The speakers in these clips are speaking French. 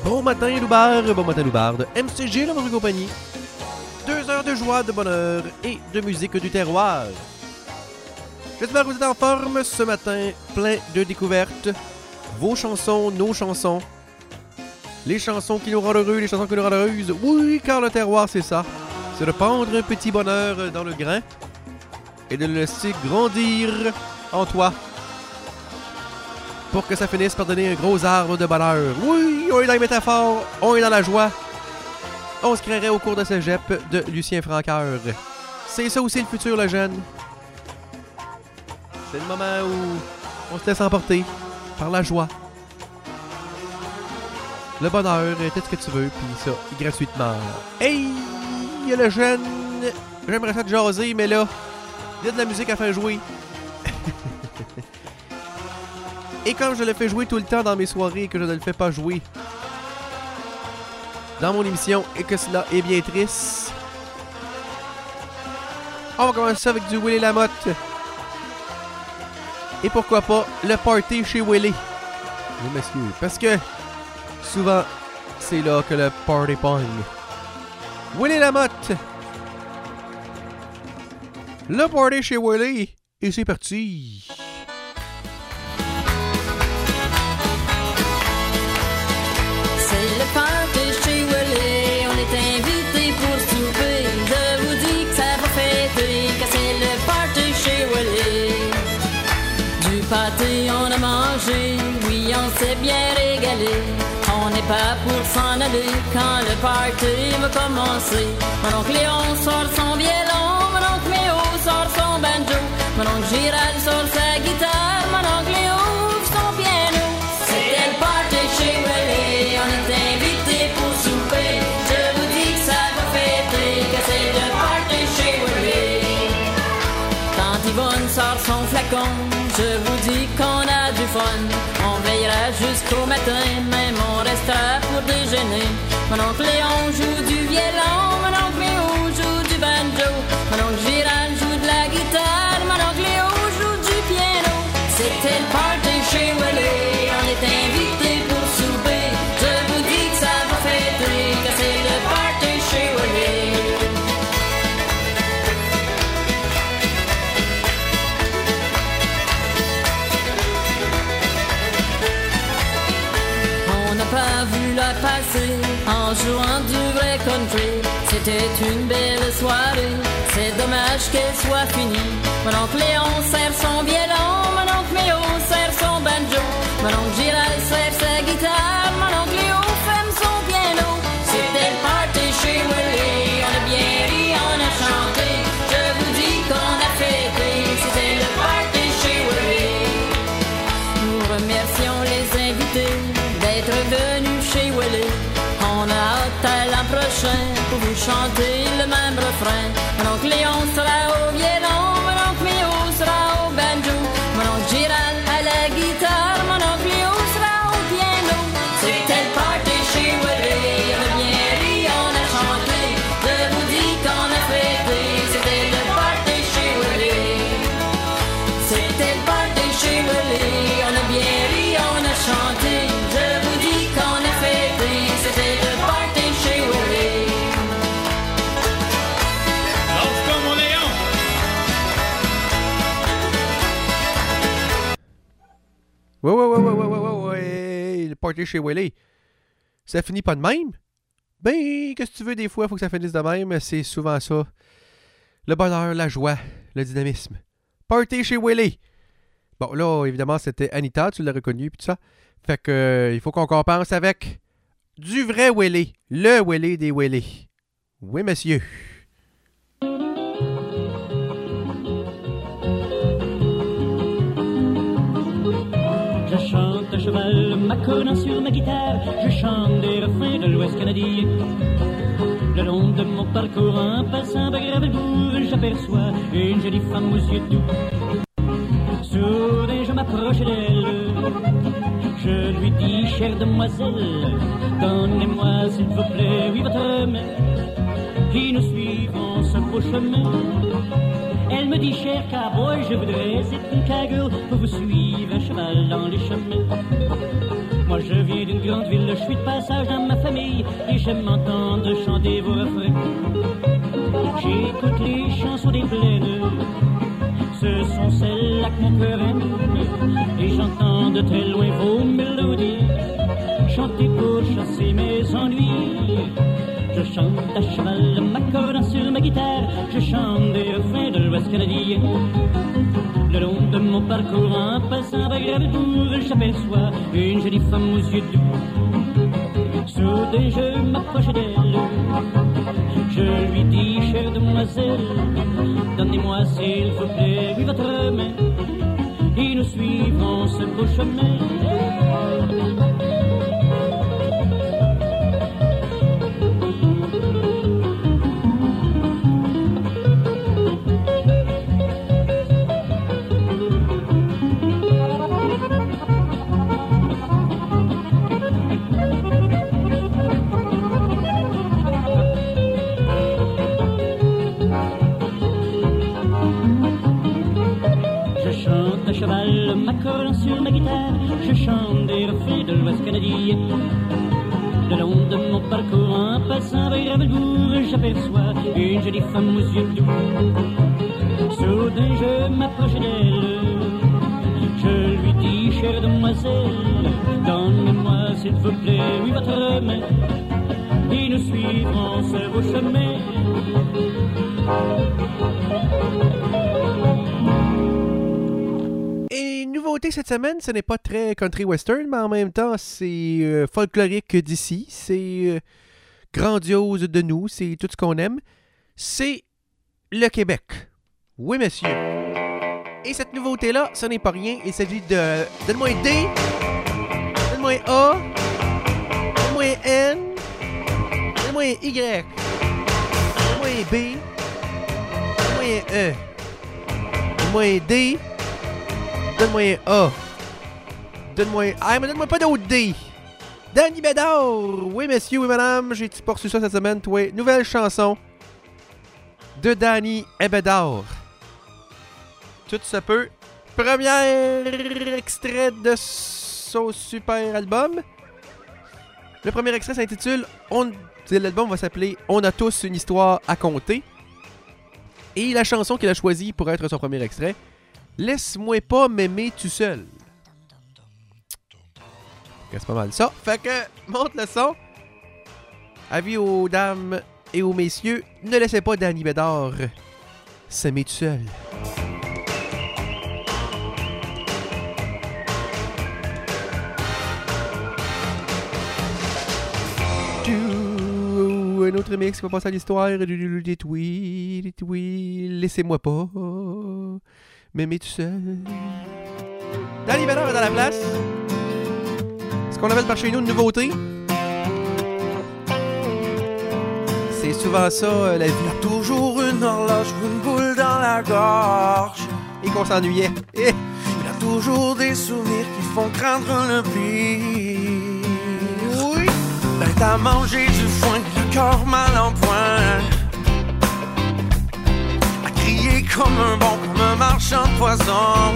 Bon matin, Loubarde. MCG, dans votre compagnie. 2 heures de joie, de bonheur et de musique du terroir. J'espère que vous êtes en forme ce matin, plein de découvertes. Vos chansons, nos chansons. Les chansons qui nous rendent heureux, les chansons qui nous rendent heureuses. Oui, car le terroir, c'est ça. C'est de pendre un petit bonheur dans le grain et de le laisser grandir en toi pour que ça finisse par donner un gros arbre de bonheur. Oui, on est dans les métaphores, on est dans la joie. On se créerait au cours de cégep de Lucien Francoeur. C'est ça aussi le futur, le jeune. C'est le moment où on se laisse emporter par la joie. Le bonheur, tout ce que tu veux, puis ça, gratuitement. Hey, il y a le jeune. J'aimerais ça te jaser, mais là, il y a de la musique à faire jouer. Et comme je le fais jouer tout le temps dans mes soirées et que je ne le fais pas jouer dans mon émission et que cela est bien triste, on va commencer avec du Willy Lamotte. Et pourquoi pas le party chez Willy. Oui, monsieur, parce que souvent, c'est là que le party pogne. Willy Lamotte. Le party chez Willy. Et c'est parti. C'est le party chez Willy. On est invités pour souper. Je vous dis que ça va fêter, car c'est le party chez Willy. Du pâté on a mangé, oui on s'est bien régalé. On n'est pas pour s'en aller quand le party va commencer. Mon oncle Léon sort son violon, mon oncle Méo sort son banjo, mon oncle Gérald sort sa guitare, mon oncle Léo ouvre son piano. C'était le party chez Willy, on est invités pour souper. Je vous dis que ça va fêter, que c'est le party chez Willy. Quand Yvonne sort son flacon, je vous dis qu'on a du fun. On veillera jusqu'au matin, même on restera pour déjeuner. Mon oncle Léon joue du violon, mon oncle Méo joue du banjo, mon oncle Gérald joue de la guitare, mon oncle Léo joue du piano. C'était le party chez Willy, on est invités pour souper. Je vous dis que ça va fêter, que c'est le party chez Willy. Pas vu la passer en jouant du vrai country. C'était une belle soirée, c'est dommage qu'elle soit finie. Mon oncle Léon serre son violon, mon oncle Méo serre son banjo, mon oncle Gérald serre sa guitare, mon oncle Léo ferme son piano. C'était le party chez Willy, on a bien ri, on a chanté. Je vous dis qu'on a fêté, c'était le party chez Willy. Nous remercions les invités d'être venus chez Willy. On a hâte à l'an prochain pour vous chanter le même refrain. Mon oncle Léon sera au violon, mon oncle Méo sera au banjo, mon oncle Gérald à la guitare, mon oncle Léo sera au piano. C'était le party chez Willy, on a bien ri, on a chanté. Je vous dis qu'on a fêté, c'était le party chez Willy. C'était le party chez Willy, on a bien ri, on a chanté. Je vous dis qu'on a fêté, c'était le party chez Willy. Lance-toi mon Léon! Ouais, le party chez Willy. Ça finit pas de même? Ben, qu'est-ce que tu veux, des fois, faut que ça finisse de même. C'est souvent ça. Le bonheur, la joie, le dynamisme. Party chez Willy. Bon, là, évidemment, c'était Anita, tu l'as reconnu, puis tout ça. Fait que, il faut qu'on compense avec du vrai Willy. Le Willy des Willy. Oui, monsieur. Je chante à cheval, m'accolant sur ma guitare. Je chante des refrains de l'Ouest canadien. Le long de mon parcours, en passant par Gravelbourg, j'aperçois une jolie femme aux yeux doux. Soudain, je m'approche d'elle. Je lui dis, chère demoiselle, donnez-moi s'il vous plaît, oui, votre main. Puis nous suivons ce beau chemin. Elle me dit, cher cowboy, je voudrais être une cowgirl pour vous suivre à cheval dans les chemins. Moi je viens d'une grande ville, je suis de passage dans ma famille et j'aime m'entendre chanter vos refrains. J'écoute les chansons des plaines, ce sont celles-là que mon cœur aime. Et j'entends de très loin vos mélodies, chanter pour chasser mes ennuis. Je chante à cheval, m'accordant sur ma guitare, je chante des refrains de l'Ouest canadien. Le long de mon parcours en passant par Gravelbourg, j'aperçois une jolie femme aux yeux doux. Soudain je m'approche d'elle, je lui dis, chère demoiselle, donnez-moi s'il vous plaît, oui, votre main, et nous suivrons ce beau chemin. M'accordant sur ma guitare, je chante des refrains de l'Ouest canadien. Le long de mon parcours en passant par Gravelbourg, j'aperçois une jolie femme aux yeux doux. Soudain je m'approche d'elle, je lui dis, chère demoiselle, donnez-moi s'il vous plaît, oui, votre main, et nous suivrons ce beau chemin. Nouveauté cette semaine, ce n'est pas très country western, mais en même temps, c'est folklorique d'ici, c'est grandiose de nous, c'est tout ce qu'on aime. C'est le Québec. Oui, monsieur. Et cette nouveauté-là, ce n'est pas rien. Il s'agit de donne-moi un D, donne-moi un A, donne-moi un N, donne-moi un Y, donne-moi un B, donne-moi un E, donne-moi un D, donne-moi un A. Donne-moi un A, mais donne-moi pas d'autre D. Danny Bédard. Oui, messieurs, oui, madame. J'ai poursuivi ça cette semaine, toi. Nouvelle chanson de Danny Bédard. Tout se peut. Premier extrait de son super album. Le premier extrait s'intitule l'album va s'appeler On a tous une histoire à conter. Et la chanson qu'il a choisie pour être son premier extrait, Laisse-moi pas m'aimer tout seul. C'est pas mal ça. Fait que, monte le son. Avis aux dames et aux messieurs, ne laissez pas Danny Bédard s'aimer tout seul. Un autre mix qui va passer à l'histoire des tweets. Laissez-moi pas m'aimer tout seul. Danny Bédard est dans la place. Ce qu'on appelle par chez nous une nouveauté. C'est souvent ça, la vie. Il y a toujours une horloge ou une boule dans la gorge. Et qu'on s'ennuyait. Il y a toujours des souvenirs qui font craindre le pire. Oui. Bête à manger du foin, le cœur mal en point. À crier comme un bon, comme un marchand de poison.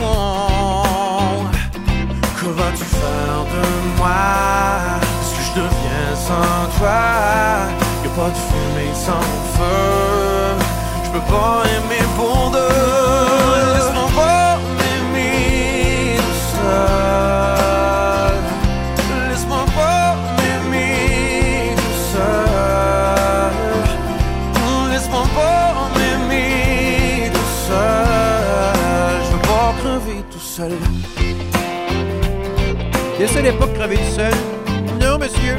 Que vas-tu faire de moi? Est-ce que je deviens sans toi? Y'a pas de fumée sans feu. Je peux pas aimer pour deux. Laisse-moi pas m'aimer tout seul. Laisse-moi pas m'aimer tout seul. Laisse-moi pas m'aimer tout seul. Je veux pas crever tout seul. Laissez pas crever tout seul. Non, monsieur.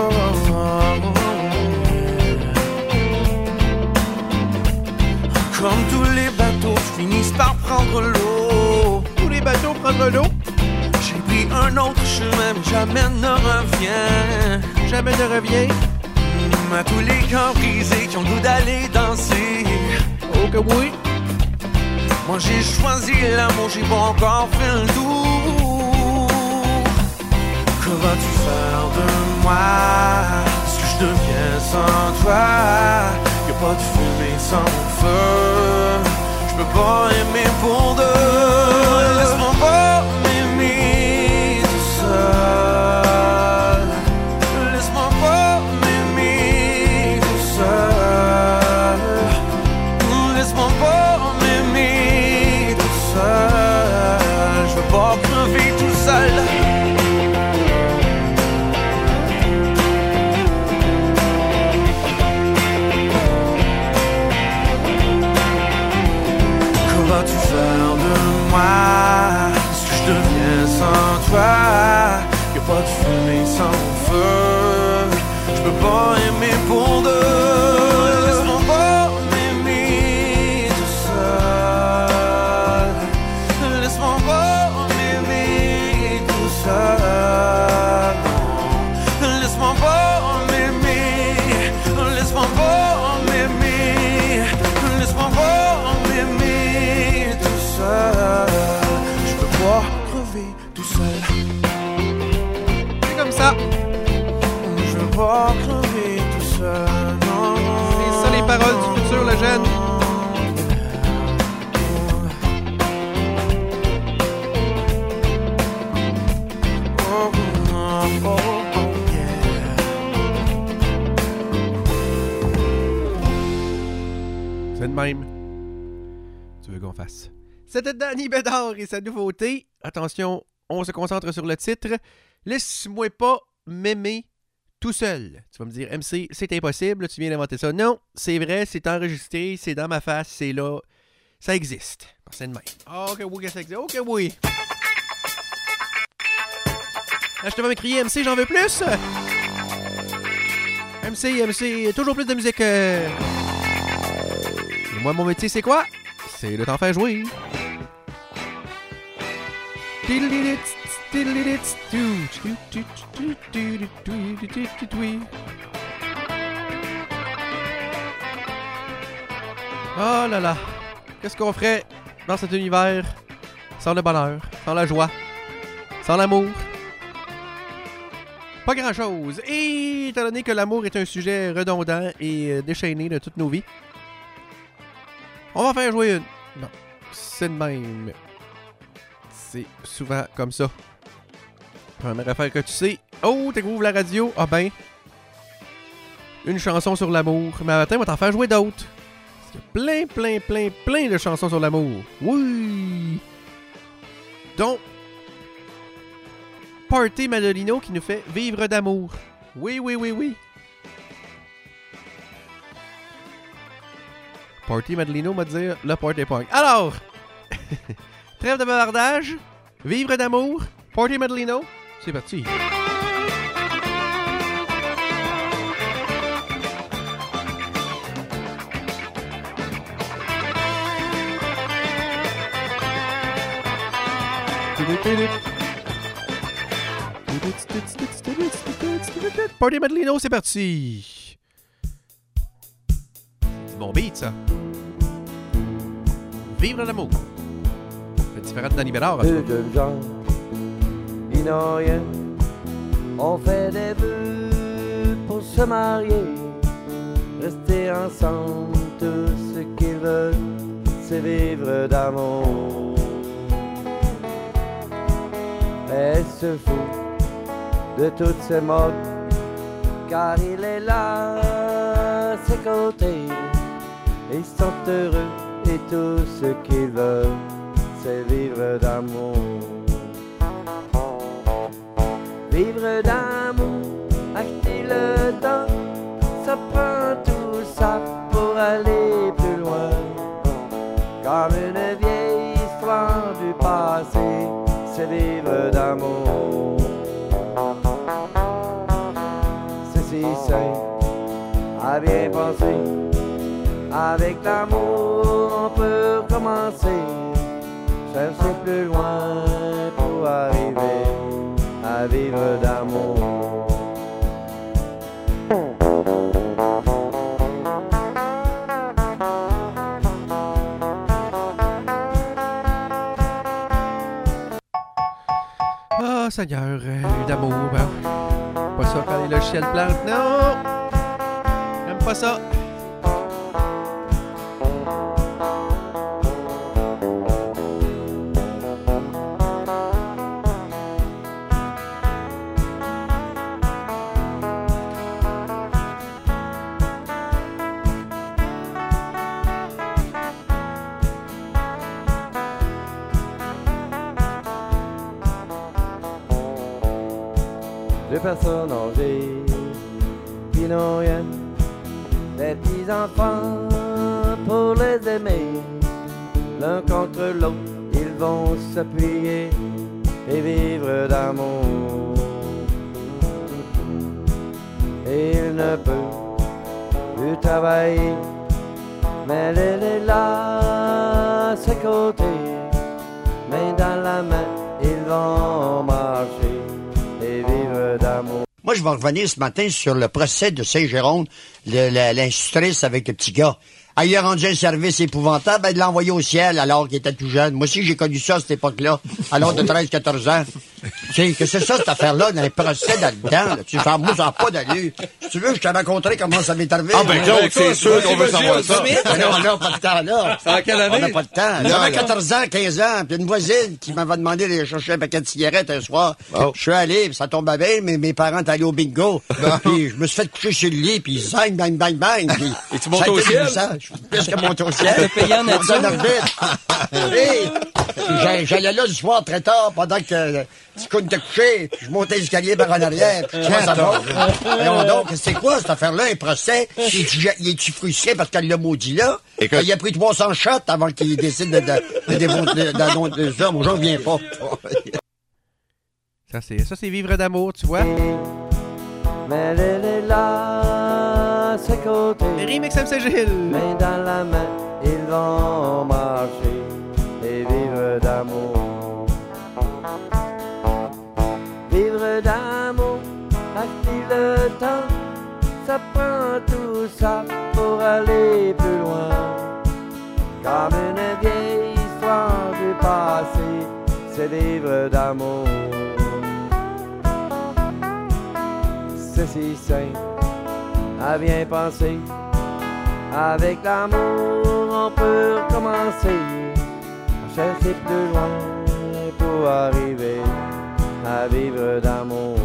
Comme tous les bateaux finissent par prendre l'eau. Tous les bateaux prendre l'eau. J'ai pris un autre chemin, mais jamais ne revient. Jamais ne revient. À tous les cœurs brisés qui ont le goût d'aller danser. Oh que oui. Moi j'ai choisi l'amour, j'ai pas encore fait le tour. Que vas-tu faire de moi? Est-ce que je deviens sans toi? Y'a pas de fumée sans feu. Je peux pas aimer pour deux. Laisse-moi pas m'aimer tout seul. pas aimer pour deux. Laisse-moi pas m'aimer tout seul. Laisse-moi pas m'aimer tout seul. Non. Laisse-moi pas m'aimer. Laisse-moi pas m'aimer. Laisse-moi pas m'aimer tout seul. Je peux pas crever tout seul. C'est comme ça. Je veux pas crever tout seul. Non. C'est ça les paroles du futur, le jeune. Oh, oh, oh, yeah. C'est de même. Tu veux qu'on fasse. C'était Danny Bédard et sa nouveauté. Attention, on se concentre sur le titre. Laisse-moi pas m'aimer tout seul. Tu vas me dire, MC, c'est impossible, tu viens d'inventer ça. Non, c'est vrai, c'est enregistré, c'est dans ma face, c'est là. Ça existe. C'est de même. Ok, oui, que ça existe. Ok, oui. Là, je te vais m'écrier, MC, j'en veux plus. MC, toujours plus de musique. Et moi, mon métier, c'est quoi? C'est de t'en faire jouer. Oh là là. Qu'est-ce qu'on ferait dans cet univers sans le bonheur, sans la joie, sans l'amour? Pas grand-chose. Et étant donné que l'amour est un sujet redondant et déchaîné de toutes nos vies, on va en faire jouer une. Non, c'est de même. C'est souvent comme ça. Première affaire que tu sais. Oh, t'écouvres la radio. Ah ben. Une chanson sur l'amour. Mais à matin, on va t'en faire jouer d'autres. Il y a plein de chansons sur l'amour. Oui. Donc, Party Madolino qui nous fait vivre d'amour. Oui. Party Madolino m'a dit le party punk. Alors, trêve de bavardage, vivre d'amour, Party Madolino, c'est parti. Party Madolino, c'est parti. C'est bon beat, ça. Vivre l'amour. C'est différent de Danny Bédard. Deux jeunes gens, ils n'ont rien. On fait des vœux pour se marier. Rester ensemble, tout ce qu'ils veulent, c'est vivre d'amour. Elle se fout de toutes ces modes, car il est là à ses côtés. Ils sont heureux et tout ce qu'ils veulent, c'est vivre d'amour. Vivre d'amour, acheter le temps, ça prend tout ça pour aller plus loin. Comme une vieille histoire du passé, c'est vivre d'amour. C'est si simple à bien penser. Avec l'amour, on peut commencer. Chercher plus loin pour arriver à vivre d'amour. Ah, Seigneur, d'amour, ben. Pas ça quand les logiciels plantent, non! J'aime pas ça! Deux personnes âgées qui n'ont rien, des petits enfants pour les aimer. L'un contre l'autre, ils vont s'appuyer et vivre d'amour. Et ils ne peut plus travailler. Mais elle est là, à ses côtés, main dans la main, ils vont marcher et vivre d'amour. Moi, je vais revenir ce matin sur le procès de Saint-Jérôme, l'institutrice avec le petit gars. Elle lui a rendu un service épouvantable, elle l'a envoyé au ciel alors qu'il était tout jeune. Moi aussi, j'ai connu ça à cette époque-là, à l'âge de 13-14 ans. Tu sais, que c'est ça, cette affaire-là, dans un procès là-dedans. Là. Tu sais, moi, ça n'a pas d'allure. Si tu veux, je te raconterai comment ça m'est arrivé. Ah, ben, Claude, c'est sûr qu'on veut savoir ça. Non, on n'a pas de temps, là. C'est en quelle année? On n'a pas de temps. J'avais 14 ans, 15 ans, puis une voisine qui m'avait demandé d'aller chercher un paquet de cigarettes un soir. Oh. Je suis allé, puis ça tombait bien, mais mes parents étaient allés au bingo. Puis je me suis fait coucher sur le lit, puis bang, bang, bang, bang. Puis et tu montes au ciel? Je suis presque monté au ciel. T'as payé en nature? J'allais là du soir très tard, pendant que petit coup était couché, puis je montais l'escalier par en arrière, puis ça monte. Donc, c'est quoi cette affaire-là, un procès? Il est-tu frustré parce qu'elle l'a maudit là? Écoute. Il a pris 300 shots avant qu'il décide de ça. Moi, j'en viens pas. Ça, c'est vivre d'amour, tu vois. Mais elle est là, à ses côtés, Remix MC Gilles. main dans la main, ils vont marcher et vivre d'amour. Vivre d'amour, partir le temps, ça prend tout ça pour aller plus loin. Comme une vieille histoire du passé, c'est vivre d'amour. C'est si simple, à bien penser. Avec l'amour, on peut recommencer à chercher plus loin pour arriver à vivre d'amour.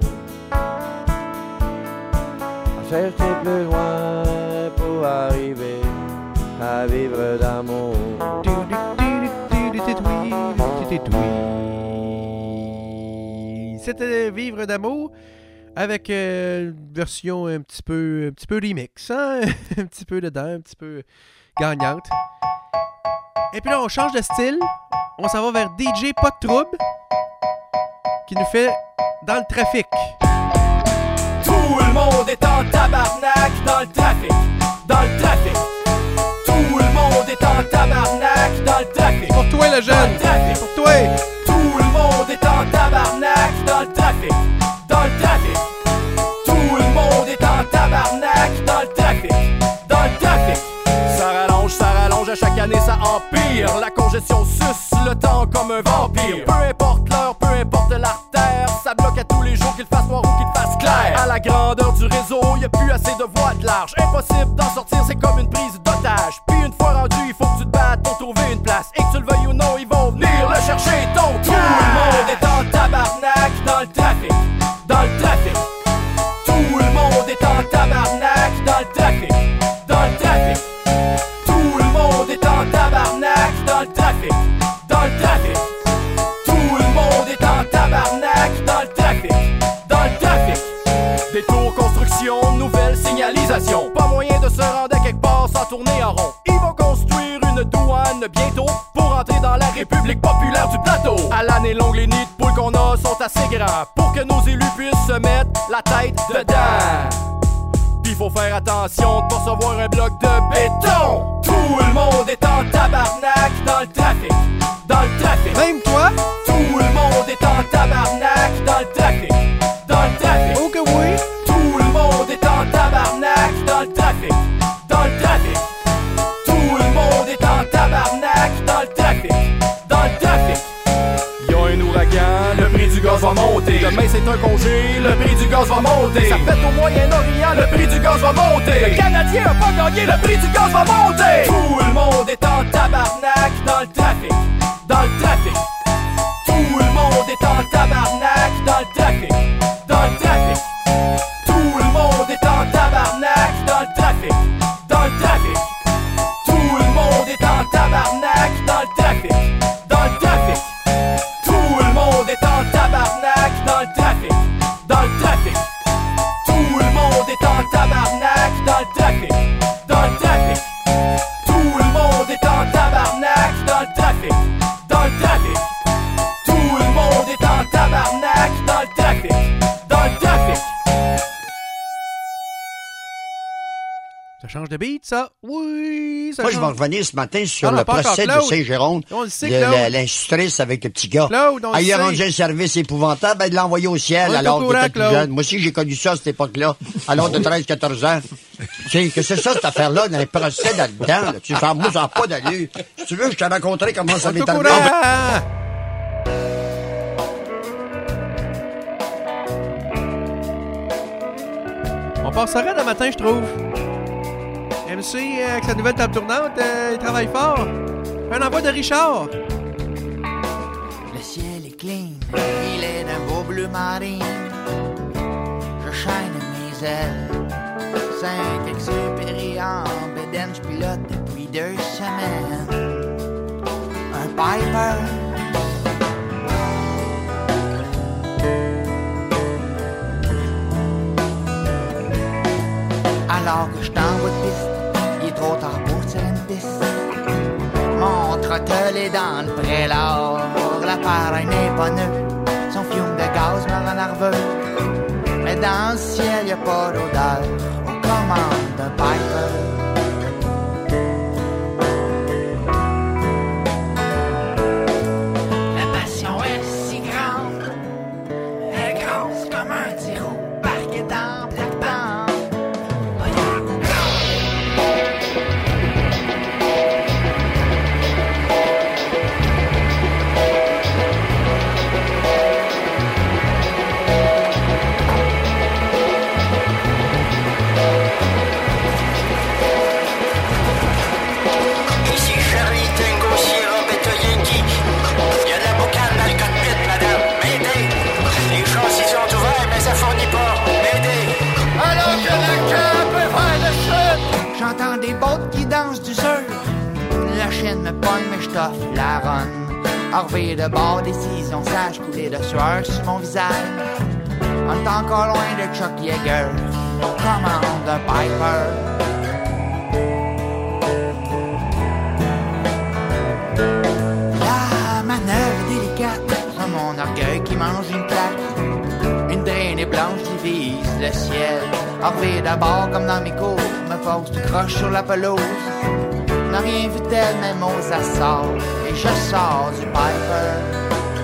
À chercher plus loin pour arriver à vivre d'amour. C'était Vivre d'amour avec une version un petit peu remix, hein? Un petit peu dedans, un petit peu gagnante. Et puis là, on change de style. On s'en va vers DJ Pas de Trouble qui nous fait Dans le trafic. Tout le monde est en tabarnak dans le trafic. Dans le trafic. Tout le monde est en tabarnak dans le trafic. Pour toi, le jeune. Pour toi. Tout le monde est en tabarnak dans le trafic. Dans le trafic. Tout le monde est en tabarnak dans le trafic. Dans le trafic. Ça rallonge, à chaque année ça empire. La congestion suce le temps comme un vampire. Peu importe l'heure, peu importe l'artère, ça bloque à tous les jours qu'il fasse noir ou qu'il fasse clair. À la grandeur du réseau, y a plus assez de voies de large. Impossible d'en sortir, c'est comme une prise d'otage. Puis une fois rendu, il faut que tu te battes pour trouver une place. Et que tu le veuilles ou non, ils vont venir le chercher ton tour. Tout le monde est en tabarnak dans le trafic. Dans le trafic. Tout le monde est en tabarnak dans le trafic. Dans le trafic. Tout le monde est en tabarnak dans le trafic. Dans le trafic. Tout le monde est en tabarnak dans le trafic. Dans le trafic. Détour, construction, nouvelle signalisation. Pas moyen de se rendre à quelque part sans tourner en rond. Ils vont construire une douane bientôt pour entrer dans la République populaire du plateau. À l'année longue, les nids de poules qu'on a sont assez grands pour que nos élus puissent se mettre la tête dedans. Pis faut faire attention de pas recevoir un bloc de béton. Tout le monde est en tabarnak dans le trafic. Dans le trafic. Même toi. Tout le monde est en tabarnak dans le trafic. Dans le trafic. Oh que oui. Tout le monde est en tabarnak dans le trafic. Dans le trafic. Tout le monde est en tabarnak dans le trafic. Dans le trafic. Y'a un ouragan, le prix du gaz va monter. Demain c'est un congé, le prix du gaz va monter. Ça pète au Moyen-Orient, le prix du gaz va monter. Le Canadien a pas gagné, le prix du gaz va monter. Tout le monde est en tabarnak dans le trafic. Dans le trafic. Tout le monde est en tabarnak dans le trafic. Dans le trafic. Tout le monde est en tabarnak dans le trafic. Dans le trafic. Tout le monde est en tabarnak dans le trafic. Dans le trafic. Tout le monde est en tabarnak dans le trafic. Dans le trafic. Tout le monde est en tabarnak dans le trafic. Dans le trafic. Tout le monde est en tabarnak dans le trafic. Ça change de beat, ça? Oui, ça Moi, change. je vais revenir ce matin sur Ah non, le pas procès encore, de Claude. Saint-Jérôme. On le sait, Claude. L'institutrice avec le petit gars. Claude, on le Il a sait. rendu un service épouvantable, de l'envoyer au ciel On est alors au qu'il courant, était plus Claude. jeune. Moi aussi, j'ai connu ça à cette époque-là, à l'âge de 13-14 ans. Tu sais, que c'est ça, cette affaire-là, dans les procès là-dedans. Là. Tu sais, moi, ça n'a pas d'allure. Si tu veux, je te raconterai comment ça On est m'est au arrivé. courant. On passera le matin, je trouve. MC, avec sa nouvelle table tournante, il travaille fort. Un envoi de Richard. Le ciel est clean, il est d'un beau bleu marine. Je chaîne mes ailes. Saint-Exupéry en bédaine, je pilote depuis 2 semaines. Un Piper. Alors que je t'envoie de piste, il est trop tard pour tirer une piste. Mon trottel est dans le prélat, l'appareil n'est pas neuf, son fiume de gaz me rend nerveux. Mais dans le ciel, y a pas d'odeur, aux commandes d'un Piper. La passion est si grande, elle est grosse comme un tiro, parqué dans plate-bande. Ici Charlie, Tango, Sierra, Beta, Yankee. Il y a de la boucane dans le cockpit, madame. M'aidez. Les châssis sont ouverts, mais ça fournit pas. M'aidez. Alors que le cœur peut faire le chute, j'entends des bottes qui dansent du sur. La chaîne me pogne, mais je t'offre la run. Orvé de bord, décision sage, coulée de sueur sur mon visage. On est encore loin de Chuck Yeager, commande d'un Piper. La manœuvre est délicate, c'est mon orgueil qui mange une claque. Une traînée blanche divise le ciel. Orvé d'abord comme dans mes cours, me pose tout croche sur la pelouse. N'a rien vu tel, même aux assorts, et je sors du Piper.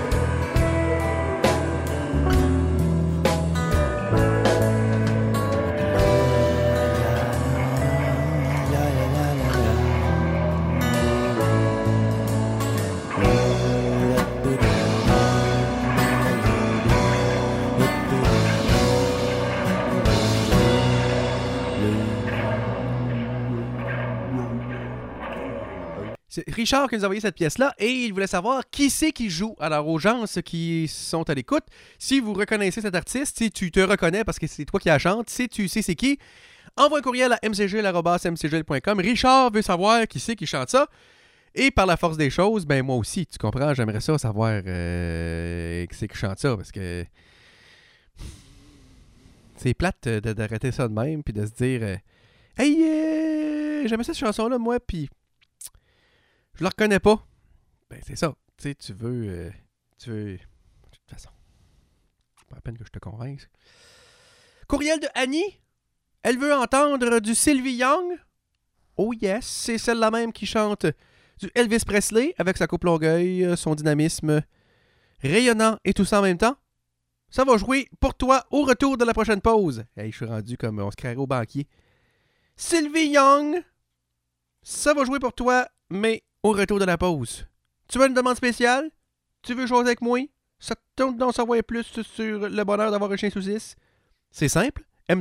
C'est Richard qui nous a envoyé cette pièce-là et il voulait savoir qui c'est qui joue. Alors, aux gens ceux qui sont à l'écoute, si vous reconnaissez cet artiste, si tu te reconnais parce que c'est toi qui la chante, si tu sais c'est qui, envoie un courriel à mcgil@mcgil.com. Richard veut savoir qui c'est qui chante ça. Et par la force des choses, ben moi aussi, tu comprends, j'aimerais ça savoir qui c'est qui chante ça parce que c'est plate d'arrêter ça de même puis de se dire hey, j'aimais cette chanson-là, moi, puis je la reconnais pas. Ben, c'est ça. Tu sais, tu veux... De toute façon, pas la peine que je te convainque. Courriel de Annie. Elle veut entendre du Sylvie Young. Oh yes, c'est celle-là même qui chante du Elvis Presley avec sa coupe longueuil, son dynamisme rayonnant et tout ça en même temps. Ça va jouer pour toi au retour de la prochaine pause. Hey, je suis rendu comme on se créerait au banquier. Sylvie Young. Ça va jouer pour toi, mais au retour de la pause. Tu veux une demande spéciale? Tu veux jouer avec moi? Ça te tente d'en savoir plus sur le bonheur d'avoir un chien saucisse? C'est simple.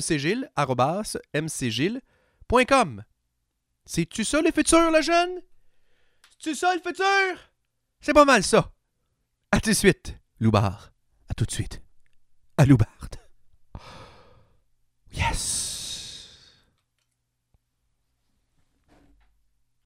mcgil@mcgil.com. C'est-tu ça le futur, le jeune? C'est-tu ça le futur? C'est pas mal ça. À tout de suite, Loubard. À tout de suite. À Loubard. Yes.